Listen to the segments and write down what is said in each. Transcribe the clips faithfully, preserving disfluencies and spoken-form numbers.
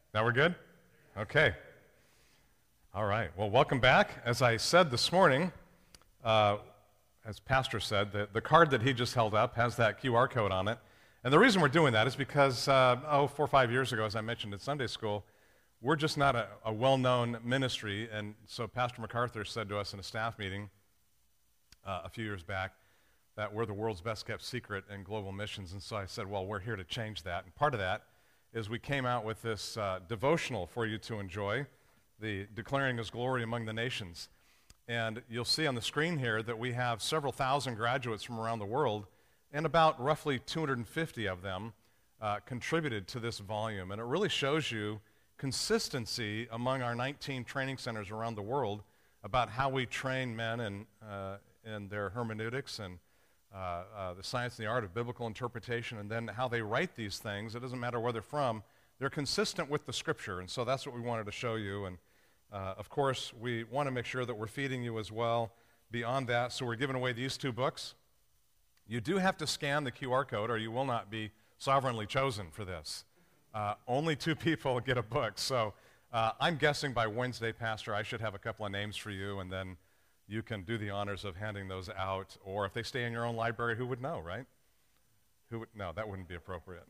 Now we're good? Okay. All right. Well, welcome back. As I said this morning, uh, as Pastor said, the, the card that he just held up has that Q R code on it. And the reason we're doing that is because, uh, oh, four or five years ago, as I mentioned at Sunday school, we're just not a, a well-known ministry. And so Pastor MacArthur said to us in a staff meeting uh, a few years back that we're the world's best-kept secret in global missions. And so I said, well, we're here to change that. And part of that is we came out with this uh, devotional for you to enjoy, the Declaring His Glory Among the Nations. And you'll see on the screen here that we have several thousand graduates from around the world, and about roughly two hundred fifty of them uh, contributed to this volume. And it really shows you consistency among our nineteen training centers around the world about how we train men in, uh, in their hermeneutics and Uh, uh, the science and the art of biblical interpretation, and then how they write these things. It doesn't matter where they're from. They're consistent with the Scripture, and so that's what we wanted to show you. And, uh, of course, we want to make sure that we're feeding you as well beyond that, so we're giving away these two books. You do have to scan the Q R code, or you will not be sovereignly chosen for this. Uh, only two people get a book, so uh, I'm guessing by Wednesday, Pastor, I should have a couple of names for you, and then you can do the honors of handing those out, or if they stay in your own library, who would know, right? Who would, no, that wouldn't be appropriate.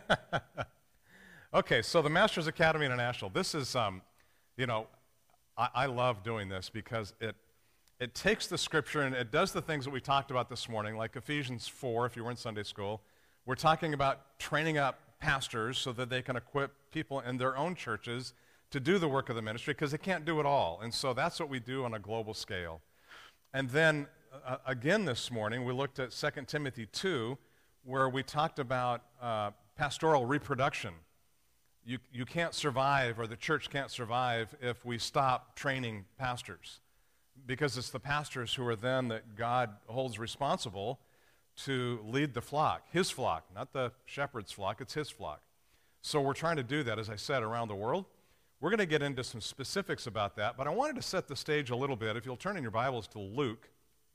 Okay, so the Masters Academy International, this is, um, you know, I, I love doing this because it, it takes the Scripture and it does the things that we talked about this morning, like Ephesians four, if you were in Sunday school. We're talking about training up pastors so that they can equip people in their own churches to do the work of the ministry, because they can't do it all. And so that's what we do on a global scale. And then, uh, again this morning, we looked at Second Timothy two, where we talked about uh, pastoral reproduction. You, you can't survive, or the church can't survive, if we stop training pastors, because it's the pastors who are then that God holds responsible to lead the flock, his flock, not the shepherd's flock, it's his flock. So we're trying to do that, as I said, around the world. We're going to get into some specifics about that, but I wanted to set the stage a little bit. If you'll turn in your Bibles to Luke,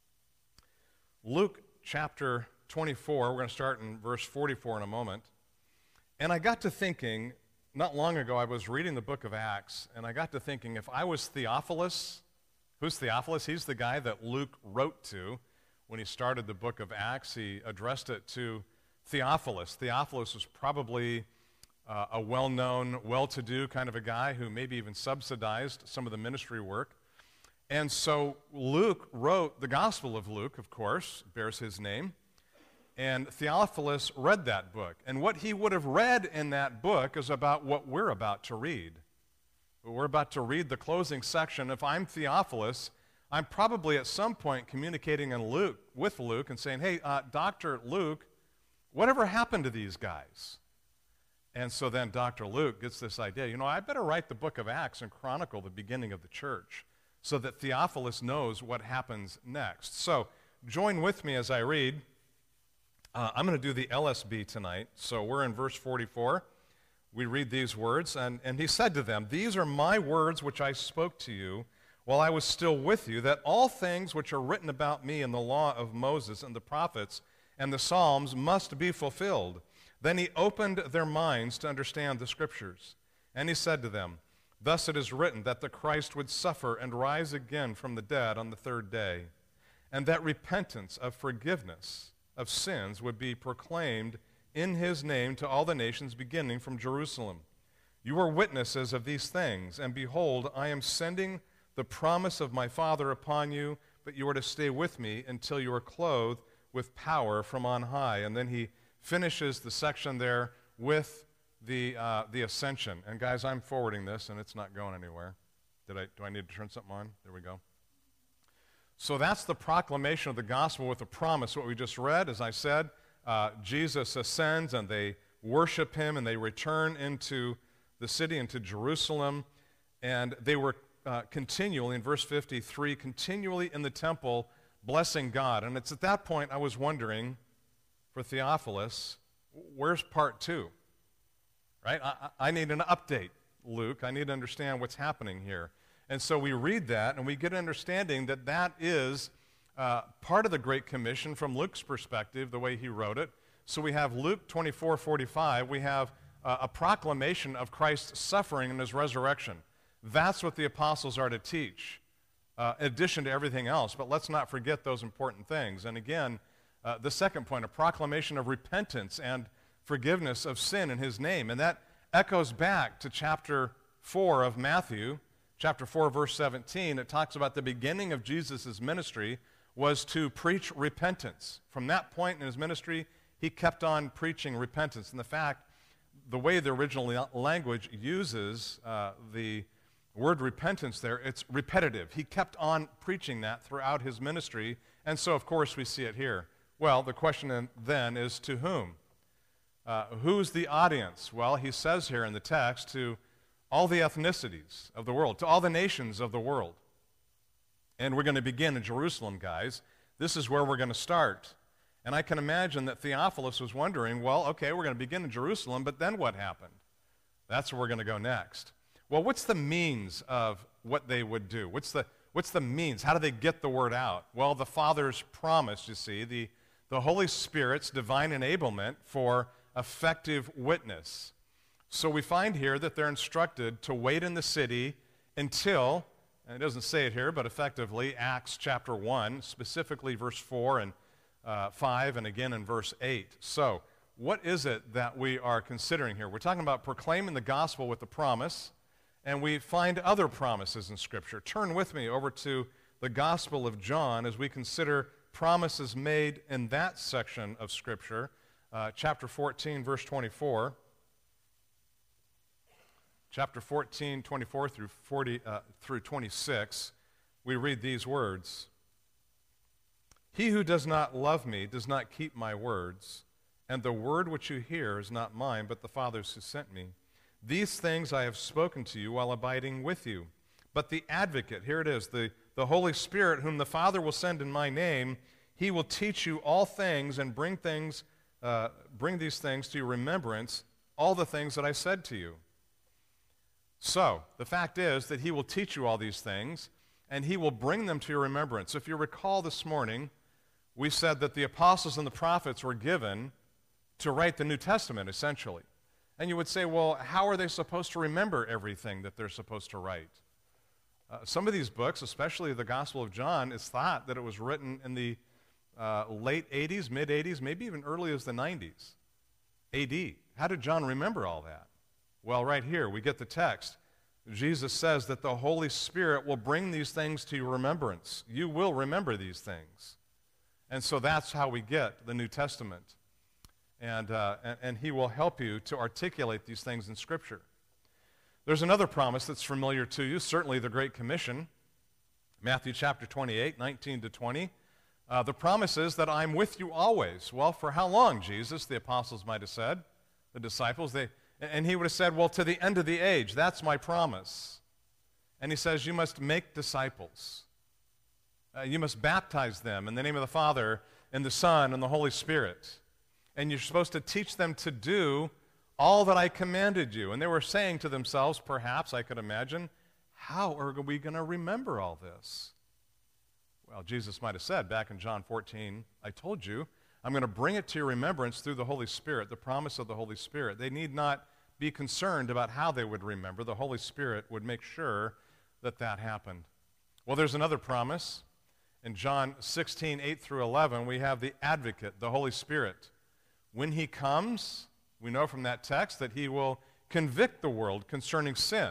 Luke chapter twenty-four, we're going to start in verse forty-four in a moment. And I got to thinking, not long ago, I was reading the book of Acts, and I got to thinking, if I was Theophilus, who's Theophilus? He's the guy that Luke wrote to when he started the book of Acts. He addressed it to Theophilus. Theophilus was probably Uh, a well-known, well-to-do kind of a guy who maybe even subsidized some of the ministry work. And so Luke wrote, the Gospel of Luke, of course, bears his name, and Theophilus read that book. And what he would have read in that book is about what we're about to read. We're about to read the closing section. If I'm Theophilus, I'm probably at some point communicating in Luke, with Luke and saying, hey, uh, Doctor Luke, whatever happened to these guys? And so then Doctor Luke gets this idea, you know, I better write the book of Acts and chronicle the beginning of the church so that Theophilus knows what happens next. So join with me as I read. Uh, I'm going to do the L S B tonight. So we're in verse forty-four. We read these words, and, and he said to them, these are my words which I spoke to you while I was still with you, that all things which are written about me in the law of Moses and the prophets and the Psalms must be fulfilled. Then he opened their minds to understand the Scriptures. And he said to them, thus it is written that the Christ would suffer and rise again from the dead on the third day, and that repentance of forgiveness of sins would be proclaimed in his name to all the nations, beginning from Jerusalem. You are witnesses of these things, and behold, I am sending the promise of my Father upon you, but you are to stay with me until you are clothed with power from on high. And then he finishes the section there with the uh, the ascension. And guys, I'm forwarding this, and it's not going anywhere. Did I? Do I need to turn something on? There we go. So that's the proclamation of the gospel with the promise. What we just read, as I said, uh, Jesus ascends, and they worship him, and they return into the city, into Jerusalem, and they were uh, continually, in verse fifty-three, continually in the temple blessing God. And it's at that point I was wondering, for Theophilus, where's part two? Right? I, I need an update, Luke. I need to understand what's happening here. And so we read that, and we get an understanding that that is uh, part of the Great Commission from Luke's perspective, the way he wrote it. So we have Luke twenty-four forty-five. We have uh, a proclamation of Christ's suffering and his resurrection. That's what the apostles are to teach, uh, in addition to everything else. But let's not forget those important things. And again, uh, the second point, a proclamation of repentance and forgiveness of sin in his name. And that echoes back to chapter four of Matthew, chapter four, verse seventeen. It talks about the beginning of Jesus' ministry was to preach repentance. From that point in his ministry, he kept on preaching repentance. And the fact, the way the original language uses uh, the word repentance there, it's repetitive. He kept on preaching that throughout his ministry, and so, of course, we see it here. Well, the question then is to whom? Uh, who's the audience? Well, he says here in the text, to all the ethnicities of the world, to all the nations of the world. And we're going to begin in Jerusalem, guys. This is where we're going to start. And I can imagine that Theophilus was wondering, well, okay, we're going to begin in Jerusalem, but then what happened? That's where we're going to go next. Well, what's the means of what they would do? What's the, what's the means? How do they get the word out? Well, the Father's promise, you see, the, the Holy Spirit's divine enablement for effective witness. So we find here that they're instructed to wait in the city until, and it doesn't say it here, but effectively, Acts chapter one, specifically verse four and uh, five, and again in verse eight. So, what is it that we are considering here? We're talking about proclaiming the gospel with the promise, and we find other promises in Scripture. Turn with me over to the Gospel of John as we consider promises made in that section of Scripture, uh, chapter fourteen, verse twenty-four. Chapter fourteen, twenty-four through forty uh, through twenty-six, we read these words. He who does not love me does not keep my words, and the word which you hear is not mine, but the Father's who sent me. These things I have spoken to you while abiding with you. But the advocate, here it is, the, the Holy Spirit, whom the Father will send in my name, he will teach you all things and bring things, uh, bring these things to your remembrance, all the things that I said to you. So, the fact is that he will teach you all these things, and he will bring them to your remembrance. If you recall this morning, we said that the apostles and the prophets were given to write the New Testament, essentially. And you would say, well, how are they supposed to remember everything that they're supposed to write? Uh, some of these books, especially the Gospel of John, is thought that it was written in the uh, late eighties, mid-eighties, maybe even early as the nineties, A D. How did John remember all that? Well, right here, we get the text. Jesus says that the Holy Spirit will bring these things to your remembrance. You will remember these things. And so that's how we get the New Testament. And, uh, and, and he will help you to articulate these things in Scripture. There's another promise that's familiar to you, certainly the Great Commission, Matthew chapter twenty-eight, nineteen to twenty. Uh, the promise is that I'm with you always. Well, for how long, Jesus? The apostles might have said, the disciples, they... And he would have said, well, to the end of the age, that's my promise. And he says, you must make disciples. Uh, you must baptize them in the name of the Father, and the Son, and the Holy Spirit. And you're supposed to teach them to do all that I commanded you. And they were saying to themselves, perhaps, I could imagine, how are we going to remember all this? Well, Jesus might have said back in John fourteen, I told you, I'm going to bring it to your remembrance through the Holy Spirit, the promise of the Holy Spirit. They need not be concerned about how they would remember. The Holy Spirit would make sure that that happened. Well, there's another promise. In John sixteen, eight through eleven, we have the advocate, the Holy Spirit. When he comes, we know from that text that he will convict the world concerning sin.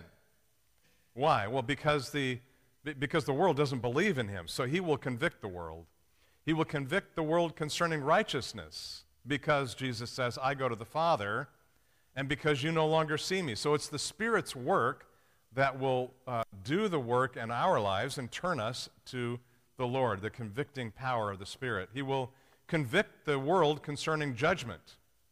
Why? Well, because the, because the world doesn't believe in him, so he will convict the world. He will convict the world concerning righteousness because Jesus says, I go to the Father, and because you no longer see me. So it's the Spirit's work that will uh, do the work in our lives and turn us to the Lord, the convicting power of the Spirit. He will convict the world concerning judgment.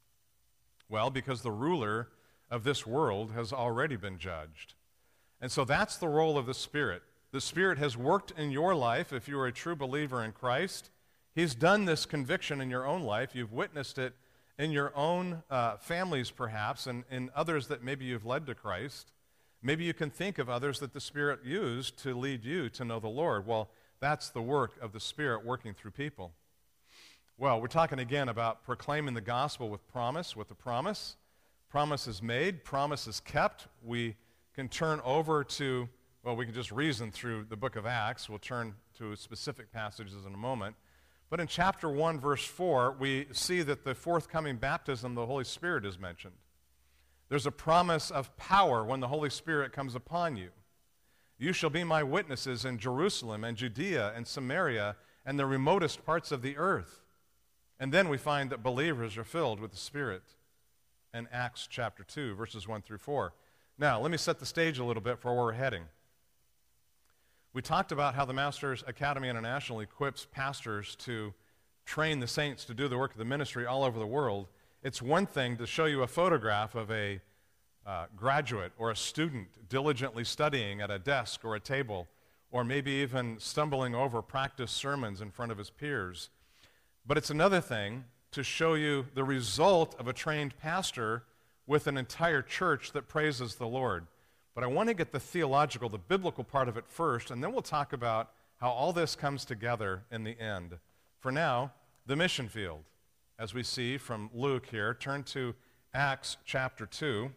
Well, because the ruler of this world has already been judged. And so that's the role of the Spirit. The Spirit has worked in your life if you are a true believer in Christ. He's done this conviction in your own life. You've witnessed it in your own uh, families, perhaps, and in others that maybe you've led to Christ. Maybe you can think of others that the Spirit used to lead you to know the Lord. Well, that's the work of the Spirit working through people. Well, we're talking again about proclaiming the gospel with promise, with the promise. Promises made, promises kept. We can turn over to, well, we can just reason through the book of Acts. We'll turn to specific passages in a moment. But in chapter one, verse four, we see that the forthcoming baptism of the Holy Spirit is mentioned. There's a promise of power when the Holy Spirit comes upon you. You shall be my witnesses in Jerusalem and Judea and Samaria and the remotest parts of the earth. And then we find that believers are filled with the Spirit in Acts chapter two, verses one through four. Now, let me set the stage a little bit for where we're heading. We talked about how the Masters Academy International equips pastors to train the saints to do the work of the ministry all over the world. It's one thing to show you a photograph of a uh, graduate or a student diligently studying at a desk or a table, or maybe even stumbling over practice sermons in front of his peers. But it's another thing to show you the result of a trained pastor with an entire church that praises the Lord. But I want to get the theological, the biblical part of it first, and then we'll talk about how all this comes together in the end. For now, the mission field, as we see from Luke here. Turn to Acts chapter two.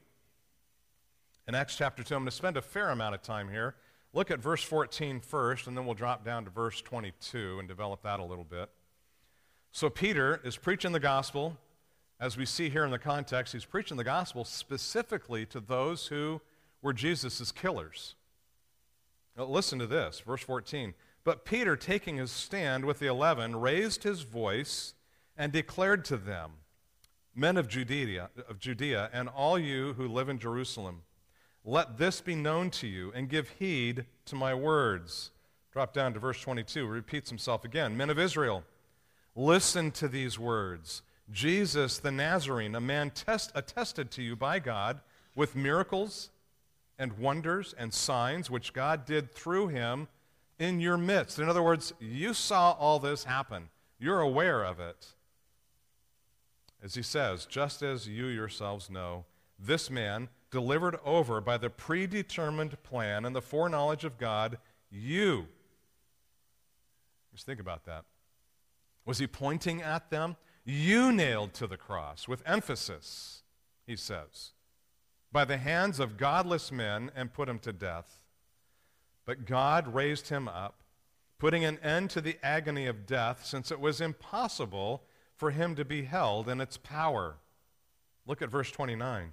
In Acts chapter two, I'm going to spend a fair amount of time here. Look at verse fourteen first, and then we'll drop down to verse twenty-two and develop that a little bit. So Peter is preaching the gospel. As we see here in the context, he's preaching the gospel specifically to those who were Jesus' killers. Now, listen to this, verse fourteen. But Peter, taking his stand with the eleven, raised his voice and declared to them, Men of Judea, of Judea, and all you who live in Jerusalem, let this be known to you, and give heed to my words. Drop down to verse twenty-two. He repeats himself again. Men of Israel, listen to these words. Jesus the Nazarene, a man test, attested to you by God with miracles and wonders and signs which God did through him in your midst. In other words, you saw all this happen. You're aware of it. As he says, just as you yourselves know, this man, delivered over by the predetermined plan and the foreknowledge of God, you. Just think about that. Was he pointing at them? You nailed to the cross, with emphasis, he says, by the hands of godless men, and put him to death. But God raised him up, putting an end to the agony of death, since it was impossible for him to be held in its power. Look at verse twenty-nine.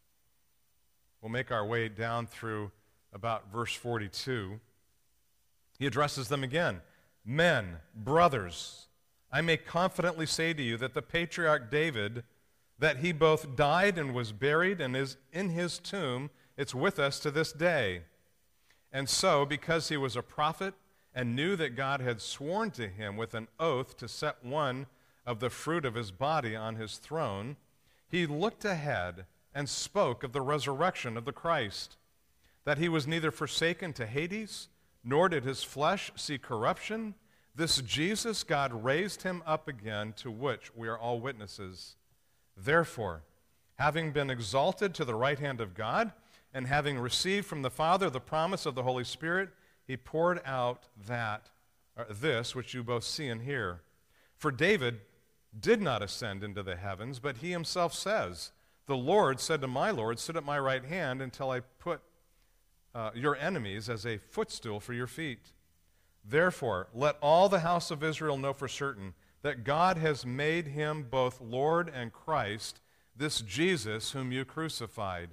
We'll make our way down through about verse forty-two. He addresses them again. Men, brothers, I may confidently say to you that the patriarch David, that he both died and was buried and is in his tomb, it's with us to this day. And so, because he was a prophet and knew that God had sworn to him with an oath to set one of the fruit of his body on his throne, he looked ahead and spoke of the resurrection of the Christ, that he was neither forsaken to Hades, nor did his flesh see corruption. This Jesus God raised him up again, to which we are all witnesses. Therefore, having been exalted to the right hand of God, and having received from the Father the promise of the Holy Spirit, he poured out that, or this, which you both see and hear. For David did not ascend into the heavens, but he himself says, the Lord said to my Lord, sit at my right hand until I put uh, your enemies as a footstool for your feet. Therefore, let all the house of Israel know for certain that God has made him both Lord and Christ, this Jesus whom you crucified.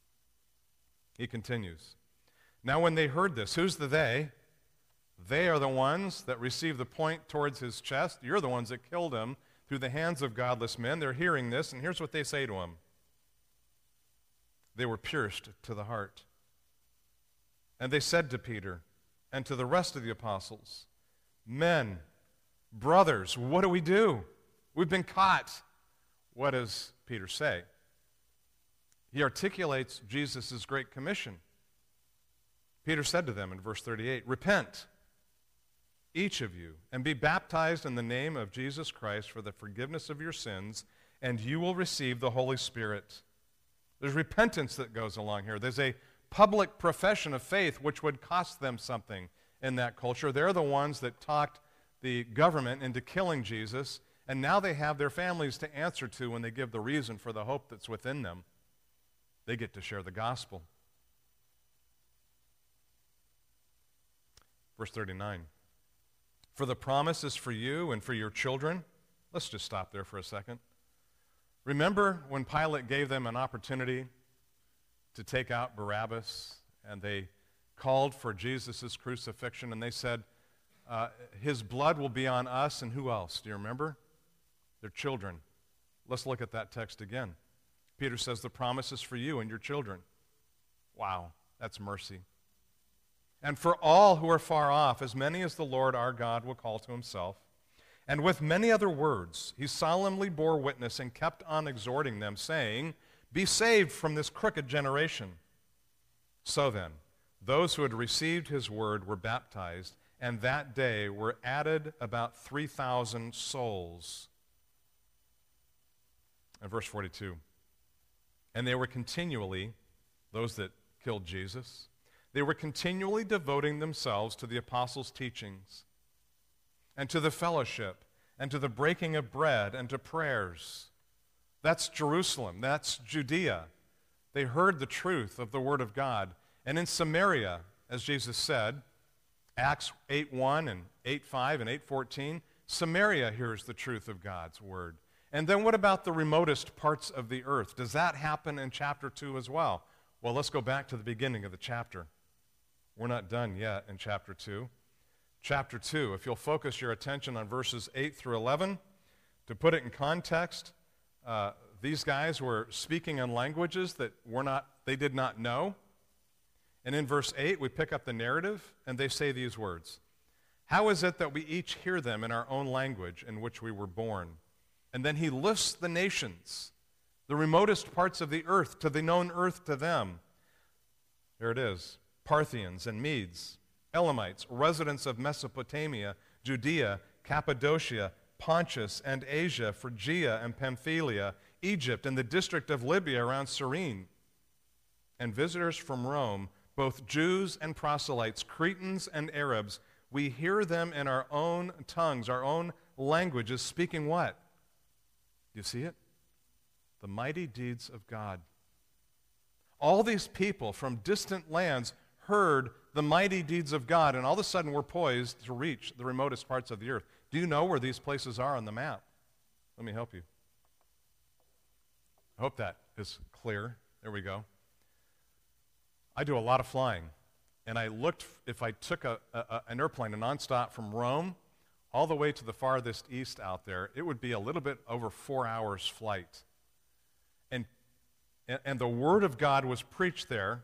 He continues. Now when they heard this, who's the they? They are the ones that received the point towards his chest. You're the ones that killed him through the hands of godless men. They're hearing this, and here's what they say to him. They were pierced to the heart. And they said to Peter and to the rest of the apostles, Men, brothers, what do we do? We've been caught. What does Peter say? He articulates Jesus' great commission. Peter said to them in verse thirty-eight, Repent, each of you, and be baptized in the name of Jesus Christ for the forgiveness of your sins, and you will receive the Holy Spirit. There's repentance that goes along here. There's a public profession of faith which would cost them something in that culture. They're the ones that talked the government into killing Jesus, and now they have their families to answer to when they give the reason for the hope that's within them. They get to share the gospel. Verse thirty-nine. For the promise is for you and for your children. Let's just stop there for a second. Remember when Pilate gave them an opportunity to take out Barabbas, and they called for Jesus' crucifixion, and they said, uh, his blood will be on us, and who else? Do you remember? Their children. Let's look at that text again. Peter says, the promise is for you and your children. Wow, that's mercy. And for all who are far off, as many as the Lord our God will call to himself. And with many other words, he solemnly bore witness and kept on exhorting them, saying, be saved from this crooked generation. So then, those who had received his word were baptized, and that day were added about three thousand souls. And verse forty-two, and they were continually, those that killed Jesus, they were continually devoting themselves to the apostles' teachings, and to the fellowship, and to the breaking of bread, and to prayers. That's Jerusalem. That's Judea. They heard the truth of the Word of God. And in Samaria, as Jesus said, Acts eight one and eight five and eight fourteen, Samaria hears the truth of God's Word. And then what about the remotest parts of the earth? Does that happen in chapter two as well? Well, let's go back to the beginning of the chapter. We're not done yet in chapter two. Chapter two, if you'll focus your attention on verses eight through eleven, to put it in context, uh, these guys were speaking in languages that were not, they did not know. And in verse eight, we pick up the narrative, and they say these words. How is it that we each hear them in our own language in which we were born? And then he lists the nations, the remotest parts of the earth, to the known earth to them. There it is. Parthians and Medes, Elamites, residents of Mesopotamia, Judea, Cappadocia, Pontus and Asia, Phrygia and Pamphylia, Egypt and the district of Libya around Cyrene, and visitors from Rome, both Jews and proselytes, Cretans and Arabs. We hear them in our own tongues, our own languages, speaking what? Do you see it? The mighty deeds of God. All these people from distant lands heard the mighty deeds of God, and all of a sudden we're poised to reach the remotest parts of the earth. Do you know where these places are on the map? Let me help you. I hope that is clear. There we go. I do a lot of flying, and I looked, if I took a, a, an airplane, a nonstop from Rome all the way to the farthest east out there, it would be a little bit over four hours flight. And, and, and the Word of God was preached there,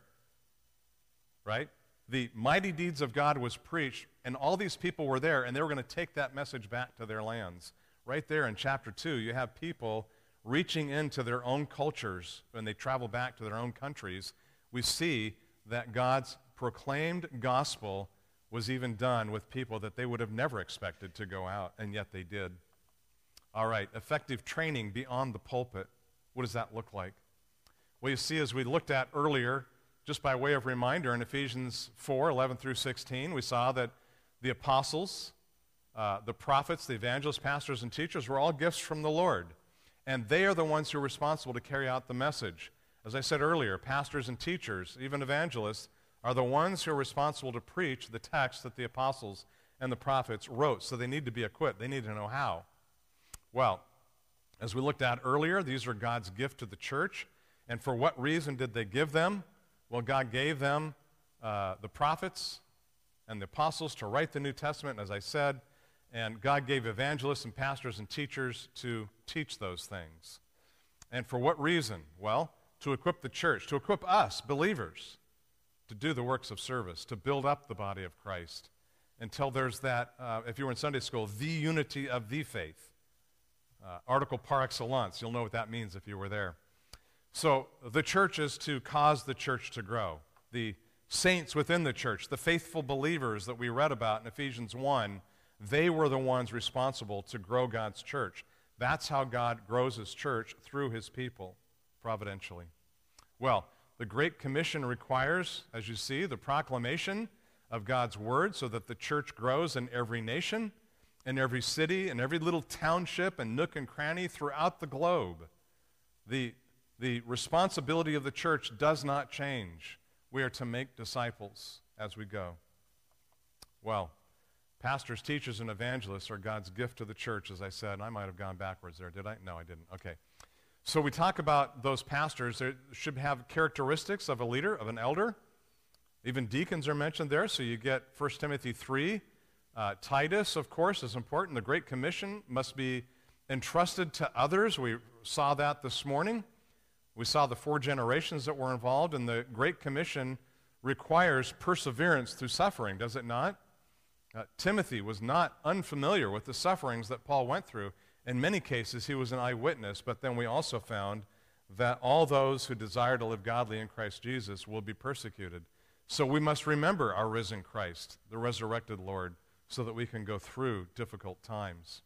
right? The mighty deeds of God was preached, and all these people were there, and they were going to take that message back to their lands. Right there in chapter two, you have people reaching into their own cultures when they travel back to their own countries. We see that God's proclaimed gospel was even done with people that they would have never expected to go out, and yet they did. All right, effective training beyond the pulpit. What does that look like? Well, you see, as we looked at earlier, just by way of reminder, in Ephesians four, eleven through sixteen, we saw that the apostles, uh, the prophets, the evangelists, pastors, and teachers were all gifts from the Lord. And they are the ones who are responsible to carry out the message. As I said earlier, pastors and teachers, even evangelists, are the ones who are responsible to preach the text that the apostles and the prophets wrote. So they need to be equipped. They need to know how. Well, as we looked at earlier, these are God's gift to the church. And for what reason did they give them? Well, God gave them uh, the prophets and the apostles to write the New Testament, as I said, and God gave evangelists and pastors and teachers to teach those things. And for what reason? Well, to equip the church, to equip us, believers, to do the works of service, to build up the body of Christ, until there's that, uh, if you were in Sunday school, the unity of the faith. Uh, article par excellence, you'll know what that means if you were there. So the church is to cause the church to grow. The saints within the church, the faithful believers that we read about in Ephesians one, they were the ones responsible to grow God's church. That's how God grows his church, through his people, providentially. Well, the Great Commission requires, as you see, the proclamation of God's word so that the church grows in every nation, in every city, in every little township and nook and cranny throughout the globe. The The responsibility of the church does not change. We are to make disciples as we go. Well, pastors, teachers, and evangelists are God's gift to the church, as I said. And I might have gone backwards there, did I? No, I didn't. Okay. So we talk about those pastors. They should have characteristics of a leader, of an elder. Even deacons are mentioned there, so you get First Timothy three. Uh, Titus, of course, is important. The Great Commission must be entrusted to others. We saw that this morning. We saw the four generations that were involved, and the Great Commission requires perseverance through suffering, does it not? Uh, Timothy was not unfamiliar with the sufferings that Paul went through. In many cases, he was an eyewitness, but then we also found that all those who desire to live godly in Christ Jesus will be persecuted. So we must remember our risen Christ, the resurrected Lord, so that we can go through difficult times.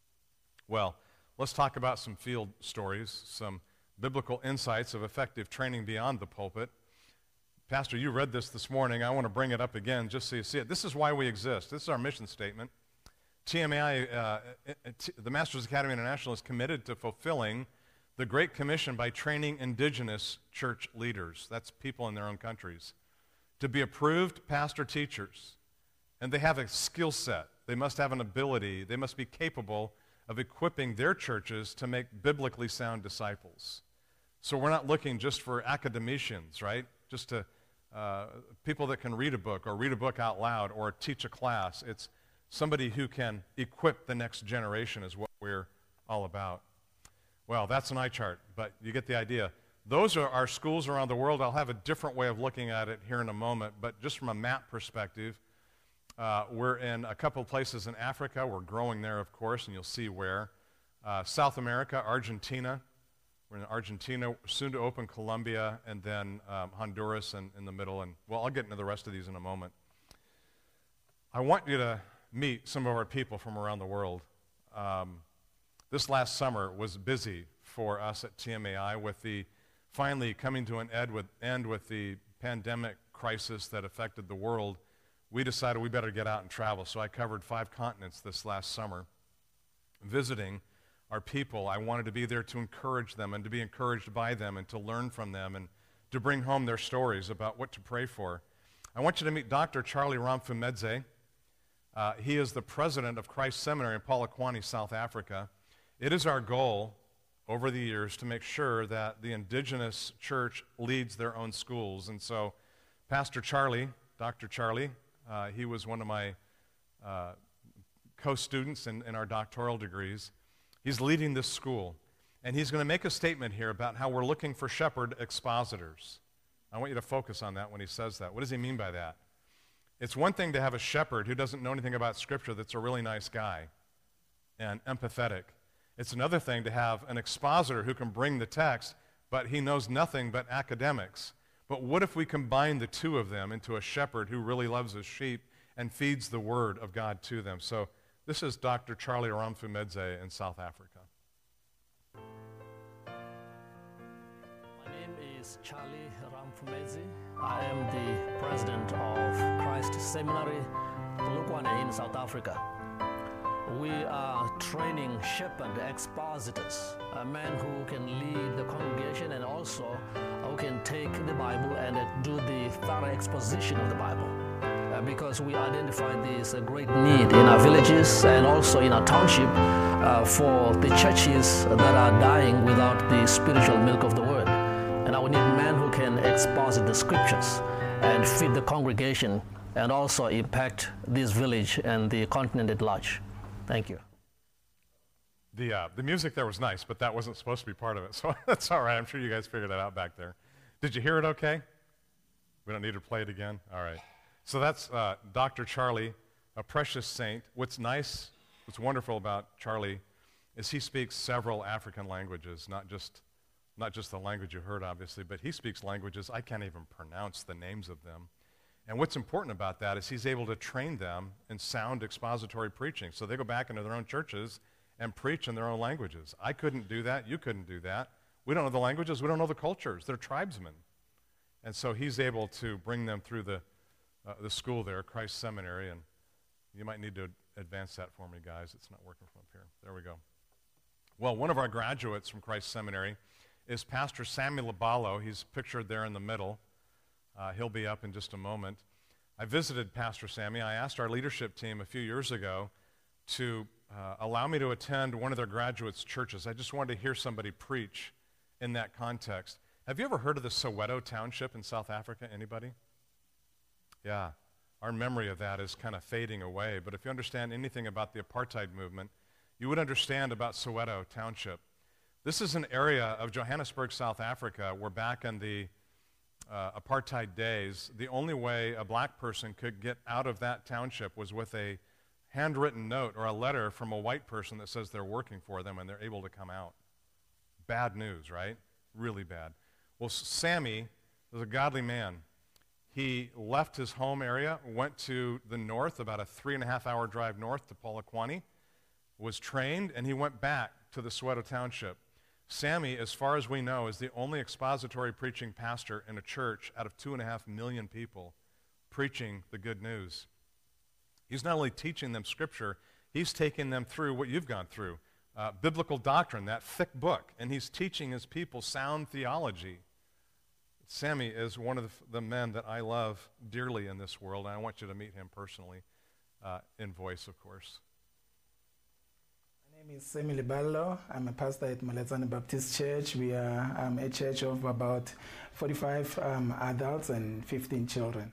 Well, let's talk about some field stories, some biblical insights of effective training beyond the pulpit. Pastor, you read this this morning. I want to bring it up again just so you see it. This is why we exist. This is our mission statement. T M A I, uh, the Masters Academy International, is committed to fulfilling the Great Commission by training indigenous church leaders. That's people in their own countries. To be approved pastor teachers. And they have a skill set. They must have an ability. They must be capable of equipping their churches to make biblically sound disciples. So we're not looking just for academicians, right? Just to uh, people that can read a book or read a book out loud or teach a class. It's somebody who can equip the next generation is what we're all about. Well, that's an eye chart, but you get the idea. Those are our schools around the world. I'll have a different way of looking at it here in a moment, but just from a map perspective, uh, we're in a couple of places in Africa. We're growing there, of course, and you'll see where. Uh, South America, Argentina. We're in Argentina, soon to open Colombia, and then um, Honduras in, in the middle. And, well, I'll get into the rest of these in a moment. I want you to meet some of our people from around the world. Um, this last summer was busy for us at T M A I with the finally coming to an end with, end with the pandemic crisis that affected the world. We decided we better get out and travel. So I covered five continents this last summer, visiting our people. I wanted to be there to encourage them and to be encouraged by them and to learn from them and to bring home their stories about what to pray for. I want you to meet Doctor Charlie Ramphumedze. Uh, he is the president of Christ Seminary in Polokwane, South Africa. It is our goal over the years to make sure that the indigenous church leads their own schools. And so Pastor Charlie, Doctor Charlie, uh, he was one of my uh, co-students in, in our doctoral degrees. He's leading this school, and he's going to make a statement here about how we're looking for shepherd expositors. I want you to focus on that when he says that. What does he mean by that? It's one thing to have a shepherd who doesn't know anything about Scripture that's a really nice guy and empathetic. It's another thing to have an expositor who can bring the text, but he knows nothing but academics. But what if we combine the two of them into a shepherd who really loves his sheep and feeds the word of God to them? So this is Doctor Charlie Ramphumedze in South Africa. My name is Charlie Ramphumedze. I am the president of Christ Seminary, Polokwane in South Africa. We are training shepherd expositors, a man who can lead the congregation and also who can take the Bible and do the thorough exposition of the Bible. Uh, because we identify this uh, great need in our villages and also in our township uh, for the churches that are dying without the spiritual milk of the Word. And I would need men who can exposit the Scriptures and feed the congregation and also impact this village and the continent at large. Thank you. The, uh, the music there was nice, but that wasn't supposed to be part of it, so that's all right. I'm sure you guys figured that out back there. Did you hear it okay? We don't need to play it again? All right. So that's uh, Doctor Charlie, a precious saint. What's nice, what's wonderful about Charlie is he speaks several African languages, not just, not just the language you heard, obviously, but he speaks languages. I can't even pronounce the names of them. And what's important about that is he's able to train them in sound expository preaching. So they go back into their own churches and preach in their own languages. I couldn't do that. You couldn't do that. We don't know the languages. We don't know the cultures. They're tribesmen. And so he's able to bring them through the, uh, the school there, Christ Seminary. And you might need to advance that for me, guys. It's not working from up here. There we go. Well, one of our graduates from Christ Seminary is Pastor Sammy Laballo. He's pictured there in the middle. Uh, he'll be up in just a moment. I visited Pastor Sammy. I asked our leadership team a few years ago to uh, allow me to attend one of their graduates' churches. I just wanted to hear somebody preach in that context. Have you ever heard of the Soweto Township in South Africa? Anybody? Yeah. Our memory of that is kind of fading away. But if you understand anything about the apartheid movement, you would understand about Soweto Township. This is an area of Johannesburg, South Africa, where back in the uh, apartheid days, the only way a black person could get out of that township was with a handwritten note or a letter from a white person that says they're working for them and they're able to come out. Bad news, right? Really bad. Well, Sammy was a godly man. He left his home area, went to the north, about a three and a half hour drive north to Polokwane, was trained, and he went back to the Soweto Township. Sammy, as far as we know, is the only expository preaching pastor in a church out of two and a half million people preaching the good news. He's not only teaching them scripture, he's taking them through what you've gone through, uh, biblical doctrine, that thick book, and he's teaching his people sound theology. Sammy is one of the, the men that I love dearly in this world, and I want you to meet him personally, uh, in voice, of course. My name is Sammy Laballo. I'm a pastor at Maletsane Baptist Church. We are um, a church of about forty-five um, adults and fifteen children.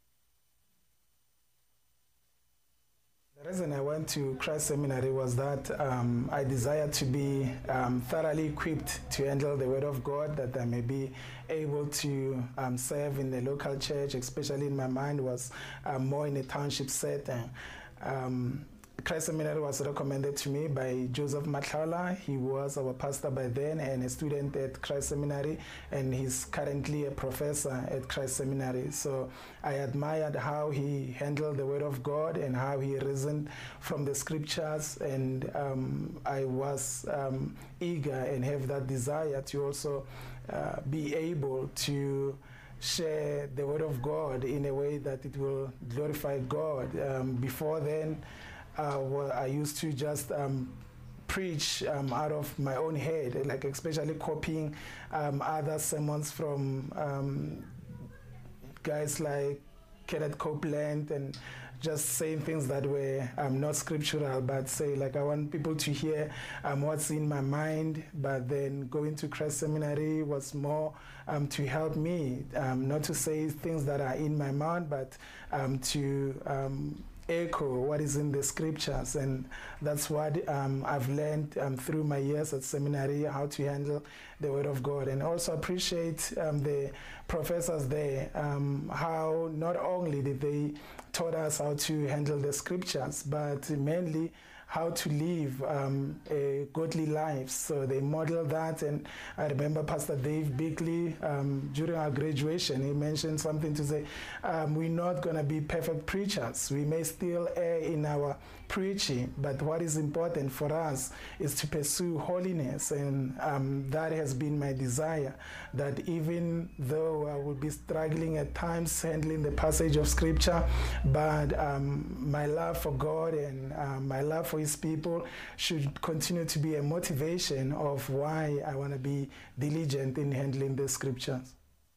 The reason I went to Christ Seminary was that um, I desired to be um, thoroughly equipped to handle the Word of God, that I may be able to um, serve in the local church, especially in my mind was um, more in a township setting. Um, Christ Seminary was recommended to me by Joseph Matlala. He was our pastor by then and a student at Christ Seminary, and he's currently a professor at Christ Seminary. So I admired how he handled the Word of God and how he reasoned from the scriptures, and um, I was um, eager and have that desire to also uh, be able to share the Word of God in a way that it will glorify God. Um, before then, Uh, well, I used to just um, preach um, out of my own head, like especially copying um, other sermons from um, guys like Kenneth Copeland, and just saying things that were um, not scriptural, but say like I want people to hear um, what's in my mind. But then going to Christ Seminary was more um, to help me, um, not to say things that are in my mind, but um, to um, echo what is in the scriptures, and that's what um, I've learned um, through my years at seminary, how to handle the Word of God. And also appreciate um, the professors there, um, how not only did they taught us how to handle the scriptures, but mainly how to live um, a godly life. So they model that, and I remember Pastor Dave Bickley, um, during our graduation, he mentioned something to say, um, we're not going to be perfect preachers. We may still err in our preaching, but what is important for us is to pursue holiness, and um, that has been my desire, that even though I will be struggling at times handling the passage of Scripture, but um, my love for God and uh, my love for His people should continue to be a motivation of why I want to be diligent in handling the Scriptures.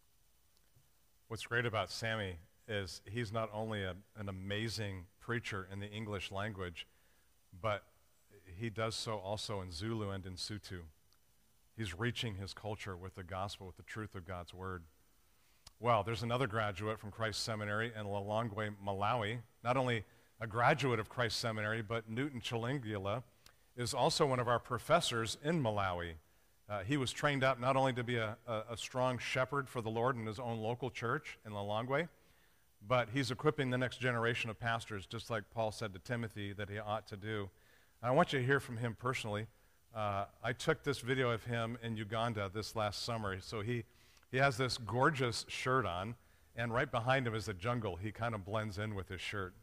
What's great about Sammy is he's not only a, an amazing preacher in the English language, but he does so also in Zulu and in Sotho. He's reaching his culture with the gospel, with the truth of God's word. Well, there's another graduate from Christ Seminary in Lilongwe, Malawi. Not only a graduate of Christ Seminary, but Newton Chilingula is also one of our professors in Malawi. Uh, he was trained up not only to be a, a, a strong shepherd for the Lord in his own local church in Lilongwe, but he's equipping the next generation of pastors, just like Paul said to Timothy that he ought to do. I want you to hear from him personally. Uh, I took this video of him in Uganda this last summer. So he, he has this gorgeous shirt on, and right behind him is the jungle. He kind of blends in with his shirt.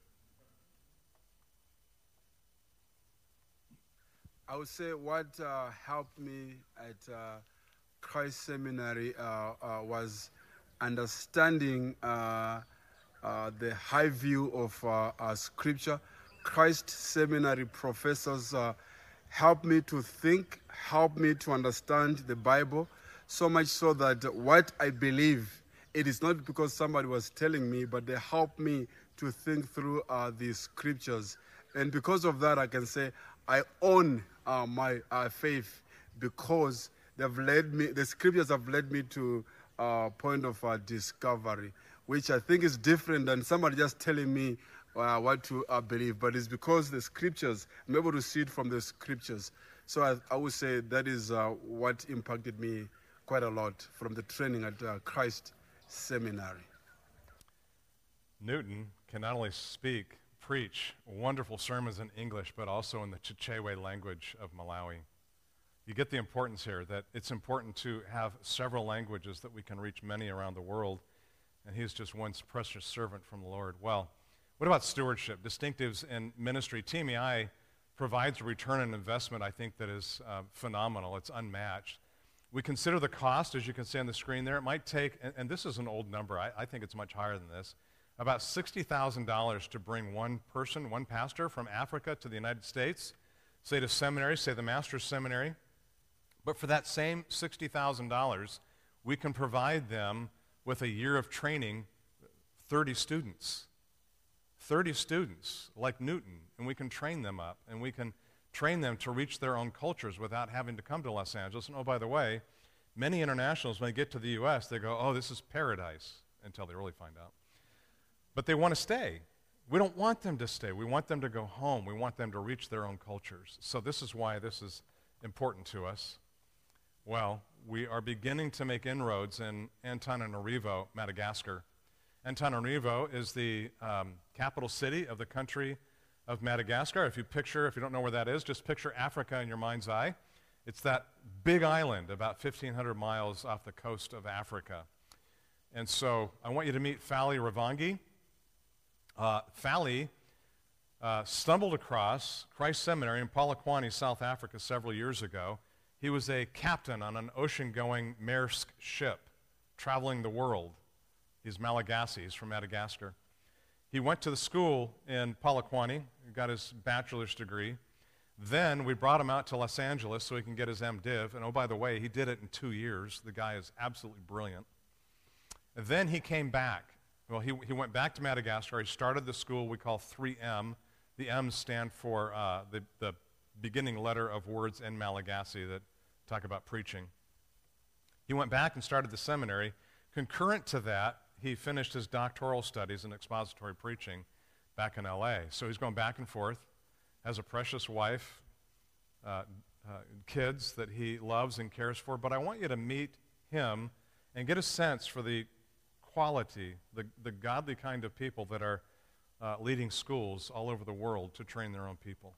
I would say what uh, helped me at uh, Christ Seminary uh, uh, was understanding uh, uh, the high view of uh, uh, Scripture. Christ Seminary professors uh, helped me to think, helped me to understand the Bible. so much so that what I believe, it is not because somebody was telling me, but they helped me to think through uh, the scriptures. And because of that, I can say I own uh, my uh, faith because they've led me, the scriptures have led me to a point of uh, discovery, which I think is different than somebody just telling me uh, what to uh, believe. But it's because the scriptures, I'm able to see it from the scriptures. So I, I would say that is uh, what impacted me quite a lot from the training at uh, Christ Seminary. Newton can not only speak, preach wonderful sermons in English, but also in the Chichewa language of Malawi. You get the importance here, that it's important to have several languages that we can reach many around the world, and he's just one precious servant from the Lord. Well, what about stewardship? Distinctives in ministry. T M E I provides a return on investment, I think, that is uh, phenomenal. It's unmatched. We consider the cost, as you can see on the screen there. It might take, and, and this is an old number, I, I think it's much higher than this, about sixty thousand dollars to bring one person, one pastor from Africa to the United States, say to seminary, say the master's seminary. But for that same sixty thousand dollars, we can provide them with a year of training, thirty students. thirty students like Newton, and we can train them up, and we can train them to reach their own cultures without having to come to Los Angeles. And oh, by the way, many internationals, when they get to the U S, they go, oh, this is paradise, until they really find out. But they want to stay. We don't want them to stay. We want them to go home. We want them to reach their own cultures. So this is why this is important to us. Well, we are beginning to make inroads in Antananarivo, Madagascar. Antananarivo is the um, capital city of the country of Madagascar. If you picture, if you don't know where that is, just picture Africa in your mind's eye. It's that big island about fifteen hundred miles off the coast of Africa. And so I want you to meet Fali Ravangi. Uh, Fali uh, stumbled across Christ Seminary in Polokwane, South Africa, several years ago. He was a captain on an ocean-going Maersk ship traveling the world. He's Malagasy. He's from Madagascar. He went to the school in Polokwane, got his bachelor's degree. Then we brought him out to Los Angeles so he can get his MDiv. And oh, by the way, he did it in two years. The guy is absolutely brilliant. And then he came back. Well, he, he went back to Madagascar. He started the school we call three M. The M's stand for uh, the, the beginning letter of words in Malagasy that talk about preaching. He went back and started the seminary. Concurrent to that, he finished his doctoral studies in expository preaching back in L A. So he's going back and forth, has a precious wife, uh, uh, kids that he loves and cares for. But I want you to meet him and get a sense for the quality, the, the godly kind of people that are uh, leading schools all over the world to train their own people.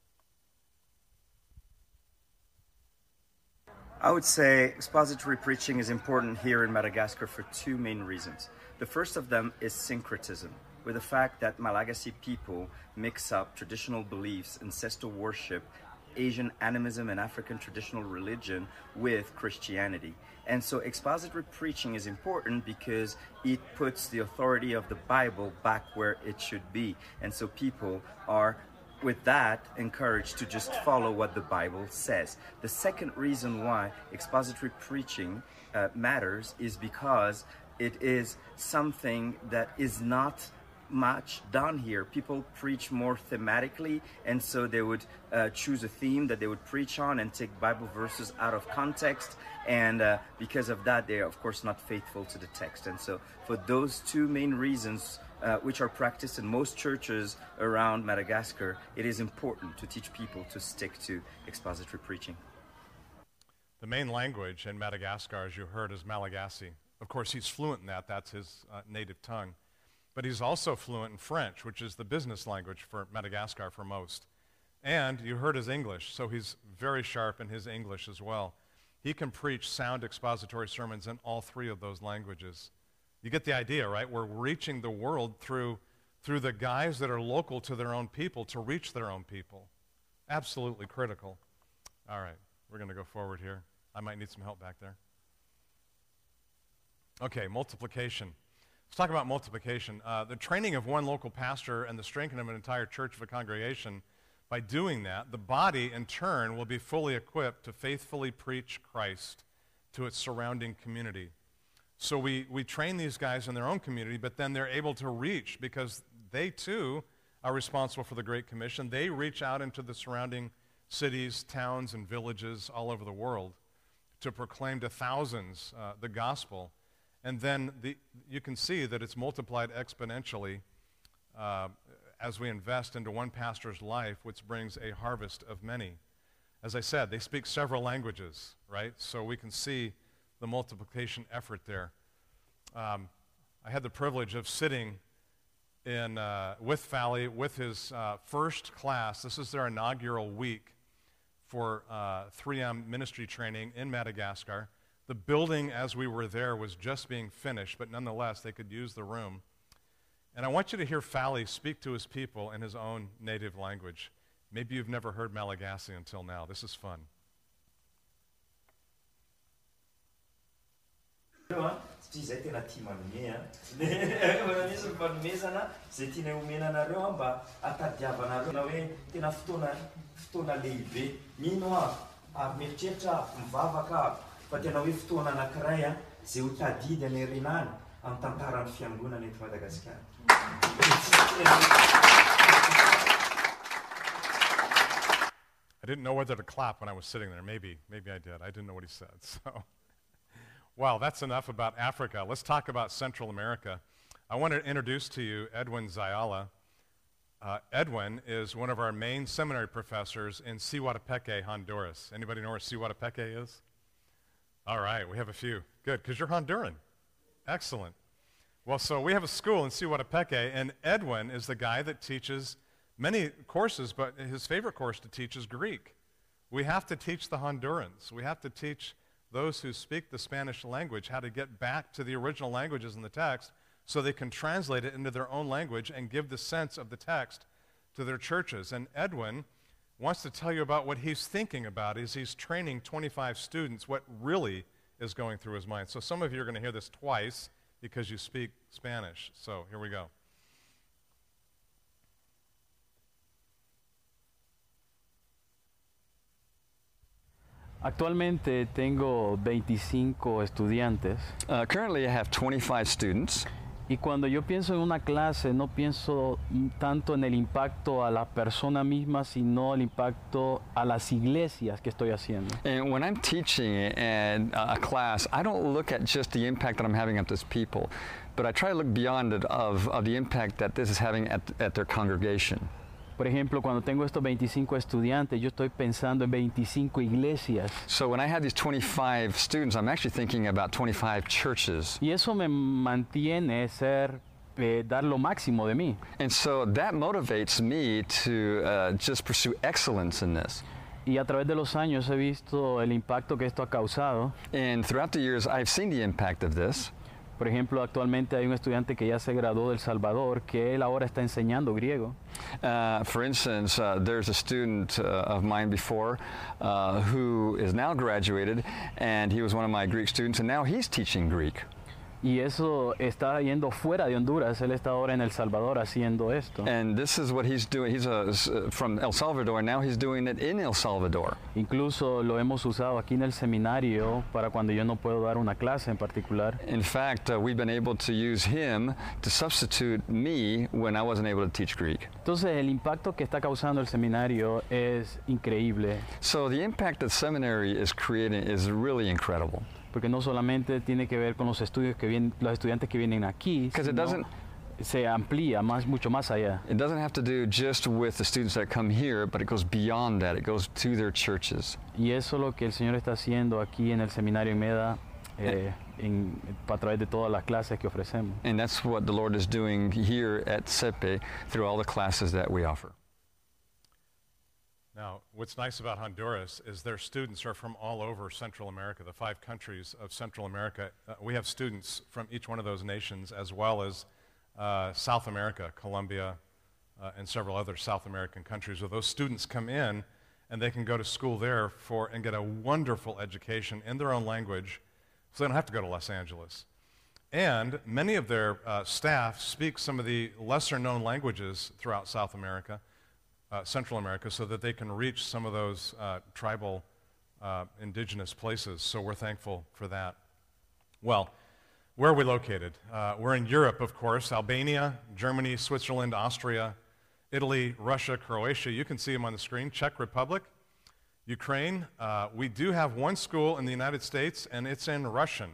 I would say expository preaching is important here in Madagascar for two main reasons. The first of them is syncretism, with the fact that Malagasy people mix up traditional beliefs, ancestral worship, Asian animism, and African traditional religion with Christianity. And so expository preaching is important because it puts the authority of the Bible back where it should be. And so people are, with that, encouraged to just follow what the Bible says. The second reason why expository preaching uh, matters is because it is something that is not much done here. People preach more thematically, and so they would uh, choose a theme that they would preach on and take Bible verses out of context, and uh, because of that, they are of course not faithful to the text. And so for those two main reasons, uh, which are practiced in most churches around Madagascar, it is important to teach people to stick to expository preaching. The main language in Madagascar, as you heard, is Malagasy. Of course, he's fluent in that. That's his uh, native tongue. But he's also fluent in French, which is the business language for Madagascar for most. And you heard his English, so he's very sharp in his English as well. He can preach sound expository sermons in all three of those languages. You get the idea, right? We're reaching the world through, through the guys that are local to their own people to reach their own people. Absolutely critical. All right, we're going to go forward here. I might need some help back there. Okay, multiplication. Let's talk about multiplication. Uh, the training of one local pastor and the strengthening of an entire church of a congregation, by doing that, the body in turn will be fully equipped to faithfully preach Christ to its surrounding community. So we, we train these guys in their own community, but then they're able to reach, because they too are responsible for the Great Commission. They reach out into the surrounding cities, towns, and villages all over the world to proclaim to thousands uh, the gospel. And then the, you can see that it's multiplied exponentially uh, as we invest into one pastor's life, which brings a harvest of many. As I said, they speak several languages, right? So we can see the multiplication effort there. Um, I had the privilege of sitting in uh, with Fally with his uh, first class. This is their inaugural week for uh, three M ministry training in Madagascar. The building, as we were there, was just being finished, but nonetheless, they could use the room. And I want you to hear Fally speak to his people in his own native language. Maybe you've never heard Malagasy until now. This is fun. Zay tena tia manome misy fanomezana zay tiana omena anareo mba atadiavanareo na hoe tena fotoana fotoana lehibe mino a ary mieritreritra mivavaka fa tena hoe fotoana anankiray a zay ho tadidy any erinany amin'ny tantaran'ny fiangonana eto Madagasikara. I didn't know whether to clap when I was sitting there. Maybe, maybe I did. I didn't know what he said. So, wow, that's enough about Africa. Let's talk about Central America. I want to introduce to you Edwin Zayala. Uh, Edwin is one of our main seminary professors in Cihuatapeque, Honduras. Anybody know where Cihuatapeque is? All right, we have a few. Good, because you're Honduran. Excellent. Well, so we have a school in Cihuatapeque, and Edwin is the guy that teaches many courses, but his favorite course to teach is Greek. We have to teach the Hondurans. We have to teach those who speak the Spanish language how to get back to the original languages in the text so they can translate it into their own language and give the sense of the text to their churches. And Edwin wants to tell you about what he's thinking about as he's training twenty-five students, what really is going through his mind. So some of you are going to hear this twice because you speak Spanish. So here we go. Actualmente tengo veinticinco estudiantes. Uh, currently I have twenty-five students. Y cuando yo pienso en una clase, no pienso tanto en el impacto a la persona misma, sino el impacto a las iglesias que estoy haciendo. And when I'm teaching in a class, I don't look at just the impact that I'm having on those people, but I try to look beyond it of, of the impact that this is having at, at their congregation. Por ejemplo, cuando tengo estos veinticinco estudiantes, yo estoy pensando en veinticinco iglesias. So when I have these twenty-five students, I'm actually thinking about twenty-five churches. Y eso me mantiene ser, eh, dar lo máximo de mí. And so that motivates me to uh, just pursue excellence in this. Y a través de los años he visto el impacto que esto ha causado. And throughout the years, I've seen the impact of this. Por ejemplo, actualmente hay un estudiante que ya se graduó del Salvador, que él ahora está enseñando griego. Uh, for instance, uh, there's a student uh, of mine before uh, who is now graduated, and he was one of my Greek students, and now he's teaching Greek. Y eso está yendo fuera de Honduras. Él está ahora en El Salvador haciendo esto. And this is what he's doing. He's a, from El Salvador, and now he's doing it in El Salvador. Incluso lo hemos usado aquí en el seminario para cuando yo no puedo dar una clase en particular. In fact, uh, we've been able to use him to substitute me when I wasn't able to teach Greek. Entonces, el impacto que está causando el seminario es increíble. So the impact that seminary is creating is really incredible. Porque no solamente tiene que ver con los estudios que vienen, los estudiantes que vienen aquí, sino se amplía más, mucho más allá. It doesn't have to do just with the students that come here, but it goes beyond that. It goes to their churches. Y eso es lo que el Señor está haciendo aquí en el seminario en Meda, eh, en, a través de todas las clases que ofrecemos. And that's what the Lord is doing here at CEPE through all the classes that we offer. Now, what's nice about Honduras is their students are from all over Central America, the five countries of Central America. Uh, we have students from each one of those nations, as well as uh, South America, Colombia, uh, and several other South American countries. So those students come in, and they can go to school there for and get a wonderful education in their own language, so they don't have to go to Los Angeles. And many of their uh, staff speak some of the lesser-known languages throughout South America, Uh, Central America, so that they can reach some of those uh, tribal uh, indigenous places, so we're thankful for that. Well, where are we located? Uh, we're in Europe, of course, Albania, Germany, Switzerland, Austria, Italy, Russia, Croatia. You can see them on the screen. Czech Republic, Ukraine. Uh, we do have one school in the United States, and it's in Russian.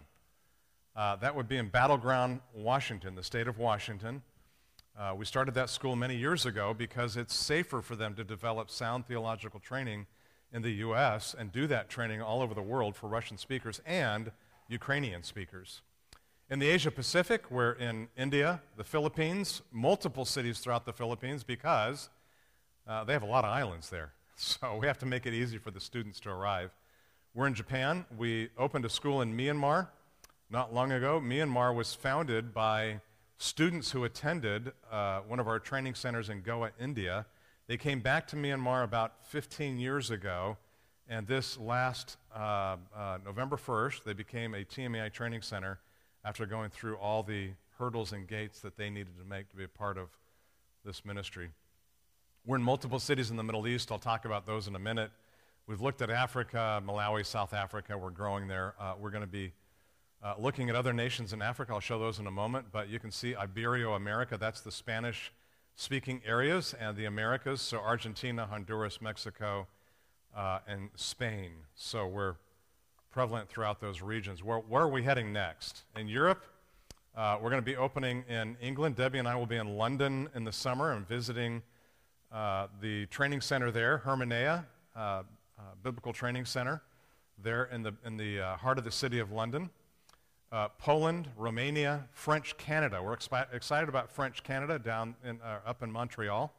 Uh, that would be in Battleground, Washington, the state of Washington. Uh, we started that school many years ago because it's safer for them to develop sound theological training in the U S and do that training all over the world for Russian speakers and Ukrainian speakers. In the Asia Pacific, we're in India, the Philippines, multiple cities throughout the Philippines because uh, they have a lot of islands there. So we have to make it easy for the students to arrive. We're in Japan. We opened a school in Myanmar not long ago. Myanmar was founded by students who attended uh, one of our training centers in Goa, India. They came back to Myanmar about fifteen years ago, and this last uh, uh, November first, they became a T M E I training center after going through all the hurdles and gates that they needed to make to be a part of this ministry. We're in multiple cities in the Middle East. I'll talk about those in a minute. We've looked at Africa, Malawi, South Africa. We're growing there. Uh, we're going to be uh, looking at other nations in Africa. I'll show those in a moment. But you can see Ibero-America. That's the Spanish-speaking areas and the Americas. So Argentina, Honduras, Mexico, uh, and Spain. So we're prevalent throughout those regions. Where, where are we heading next? In Europe, uh, we're going to be opening in England. Debbie and I will be in London in the summer and visiting uh, the training center there, Hermannea, uh, uh, Biblical Training Center, there in the, in the uh, heart of the city of London. Uh, Poland, Romania, French Canada. We're expi- excited about French Canada down in, uh, up in Montreal.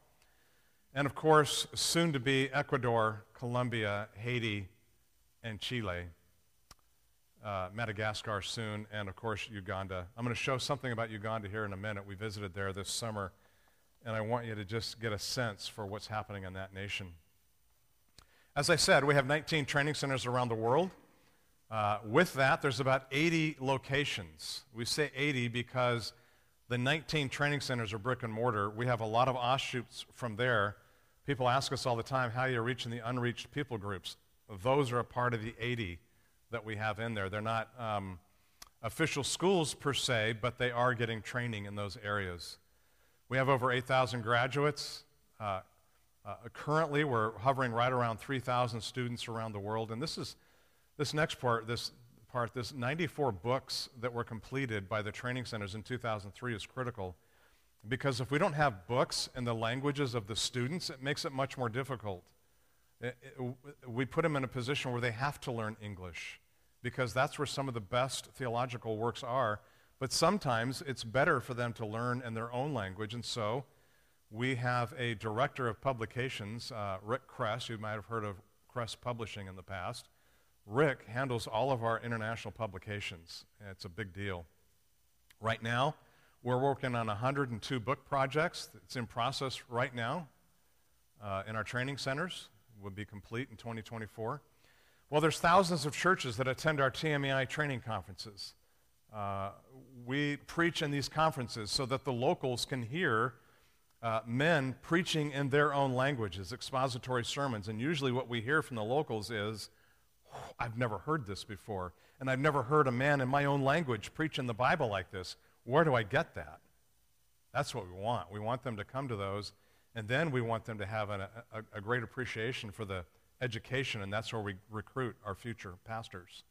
And of course, soon to be Ecuador, Colombia, Haiti, and Chile. Uh, Madagascar soon, and of course Uganda. I'm going to show something about Uganda here in a minute. We visited there this summer, and I want you to just get a sense for what's happening in that nation. As I said, we have nineteen training centers around the world. Uh, with that, there's about eighty locations. We say eighty because the nineteen training centers are brick and mortar. We have a lot of offshoots from there. People ask us all the time, how are you reaching the unreached people groups? Those are a part of the eighty that we have in there. They're not um, official schools per se, but they are getting training in those areas. We have over eight thousand graduates. Uh, uh, currently, we're hovering right around three thousand students around the world. And this is this next part, this part, this ninety-four books that were completed by the training centers in two thousand three is critical, because if we don't have books in the languages of the students, it makes it much more difficult. It, it, we put them in a position where they have to learn English, because that's where some of the best theological works are. But sometimes it's better for them to learn in their own language, and so we have a director of publications, uh, Rick Kress. You might have heard of Kress Publishing in the past. Rick handles all of our international publications. It's a big deal. Right now, we're working on one hundred two book projects. It's in process right now uh, in our training centers. Will be complete in twenty twenty-four. Well, there's thousands of churches that attend our T M E I training conferences. Uh, we preach in these conferences so that the locals can hear uh, men preaching in their own languages, expository sermons. And usually what we hear from the locals is, I've never heard this before, and I've never heard a man in my own language preach in the Bible like this. Where do I get that? That's what we want. We want them to come to those. And then we want them to have an, a, a great appreciation for the education, and that's where we recruit our future pastors.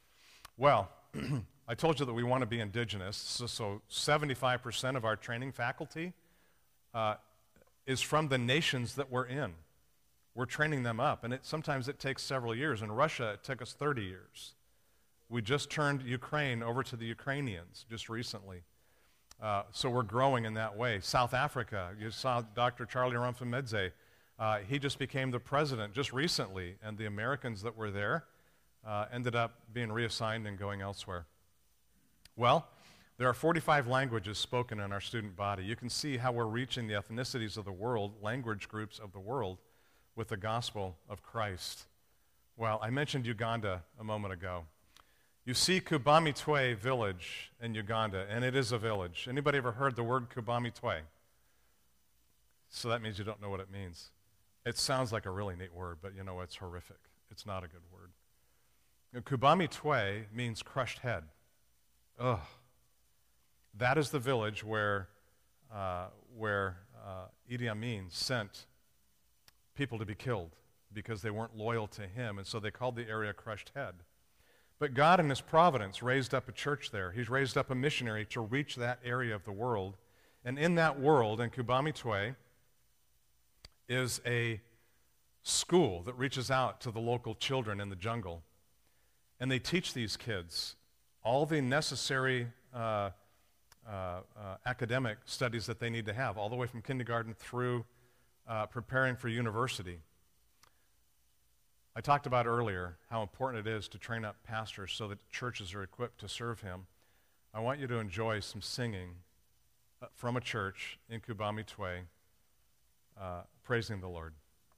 Well, I told you that we want to be indigenous, so, so seventy-five percent of our training faculty uh, is from the nations that we're in. We're training them up, and it, sometimes it takes several years. In Russia, it took us thirty years. We just turned Ukraine over to the Ukrainians just recently. Uh, so we're growing in that way. South Africa, you saw Doctor Charlie Ramfumedze. Uh, he just became the president just recently, and the Americans that were there uh, ended up being reassigned and going elsewhere. Well, there are forty-five languages spoken in our student body. You can see how we're reaching the ethnicities of the world, language groups of the world, with the gospel of Christ. Well, I mentioned Uganda a moment ago. You see Kubamitwe village in Uganda, and it is a village. Anybody ever heard the word Kubamitwe? So that means you don't know what it means. It sounds like a really neat word, but you know, it's horrific. It's not a good word. Kubami Twe means crushed head. Ugh. That is the village where, uh, where uh, Idi Amin sent people to be killed because they weren't loyal to him, and so they called the area Crushed Head. But God in his providence raised up a church there. He's raised up a missionary to reach that area of the world. And in that world, in Kubami Twe, is a school that reaches out to the local children in the jungle. And they teach these kids all the necessary uh, uh, uh, academic studies that they need to have, all the way from kindergarten through uh, preparing for university. I talked about earlier how important it is to train up pastors so that churches are equipped to serve him. I want you to enjoy some singing uh, from a church in Kubami Twe, uh, praising the Lord.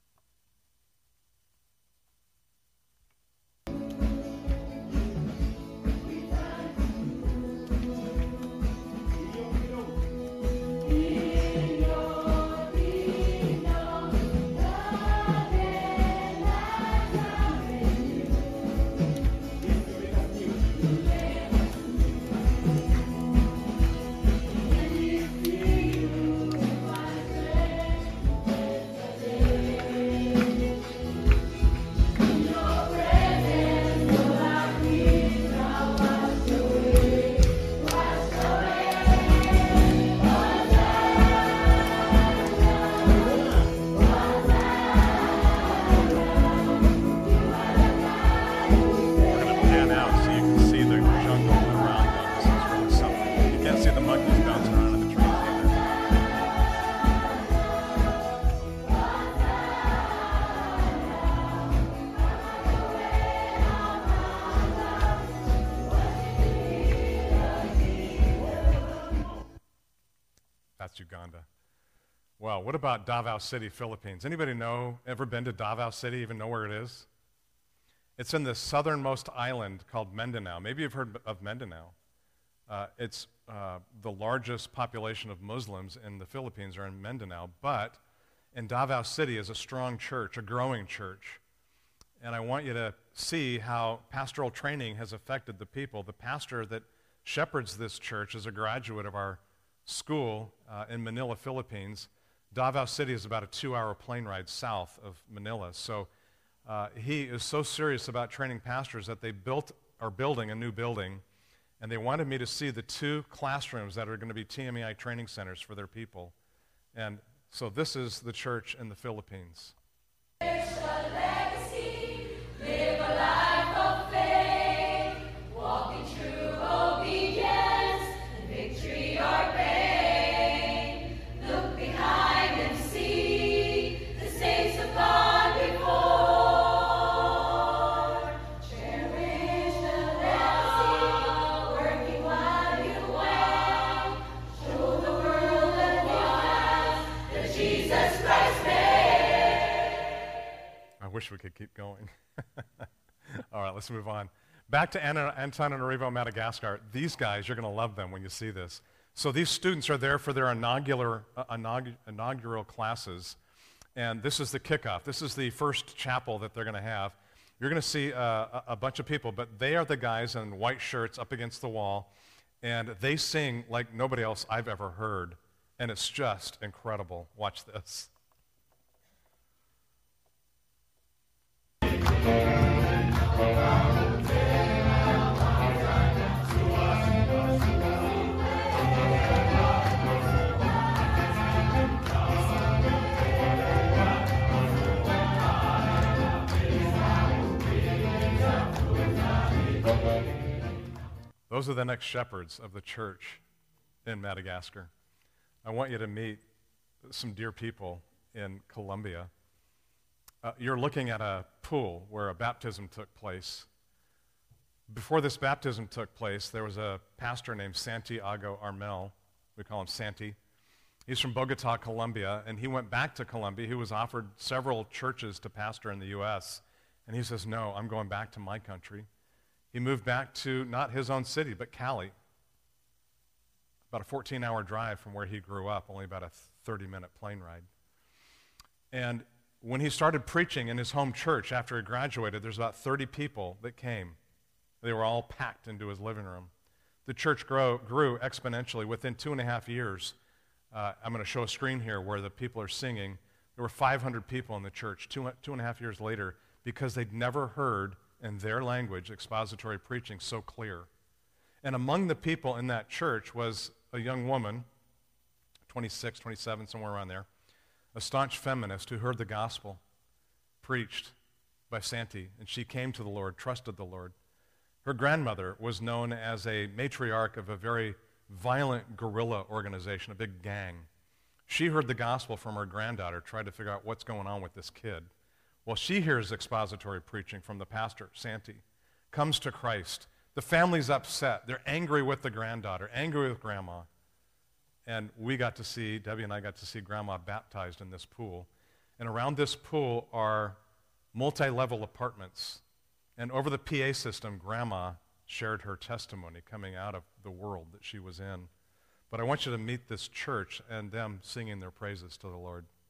Uganda. Well, what about Davao City, Philippines? Anybody know, ever been to Davao City, even know where it is? It's in the southernmost island called Mindanao. Maybe you've heard of Mindanao. Uh, it's uh, the largest population of Muslims in the Philippines are in Mindanao, but in Davao City is a strong church, a growing church. And I want you to see how pastoral training has affected the people. The pastor that shepherds this church is a graduate of our school uh, in Manila, Philippines. Davao City is about a two-hour plane ride south of Manila. So uh, he is so serious about training pastors that they built are building a new building, and they wanted me to see the two classrooms that are going to be T M E I training centers for their people. And so this is the church in the Philippines. Live a life of faith, walk in true obedience, victory or pain. Look behind and see the saints of God before. Cherish the legacy, working while you wait. Show the world the difference that Jesus Christ made. I wish we could keep going. All right, let's move on. Back to Antananarivo, Madagascar. These guys, you're going to love them when you see this. So these students are there for their inaugural, uh, inaug inaugural classes, and this is the kickoff. This is the first chapel that they're going to have. You're going to see uh, a, a bunch of people, but they are the guys in white shirts up against the wall, and they sing like nobody else I've ever heard, and it's just incredible. Watch this. Those are the next shepherds of the church in Madagascar. I want you to meet some dear people in Colombia. Uh, you're looking at a pool where a baptism took place. Before this baptism took place, there was a pastor named Santiago Armel. We call him Santi. He's from Bogota, Colombia, and he went back to Colombia. He was offered several churches to pastor in the U S, and he says, no, I'm going back to my country. He moved back to not his own city, but Cali, about a fourteen-hour drive from where he grew up, only about a thirty-minute plane ride. And when he started preaching in his home church after he graduated, there's about thirty people that came They were all packed into his living room. The church grow, grew exponentially. Within two and a half years, uh, I'm going to show a screen here where the people are singing. There were five hundred people in the church two, two and a half years later because they'd never heard in their language expository preaching so clear. And among the people in that church was a young woman, twenty-six, twenty-seven, somewhere around there, a staunch feminist who heard the gospel preached by Santi, and she came to the Lord, trusted the Lord. Her grandmother was known as a matriarch of a very violent guerrilla organization, a big gang. She heard the gospel from her granddaughter, tried to figure out what's going on with this kid. Well, she hears expository preaching from the pastor, Santi, comes to Christ. The family's upset. They're angry with the granddaughter, angry with grandma. And we got to see, Debbie and I got to see grandma baptized in this pool. And around this pool are multi-level apartments. And over the P A system, grandma shared her testimony coming out of the world that she was in. But I want you to meet this church and them singing their praises to the Lord.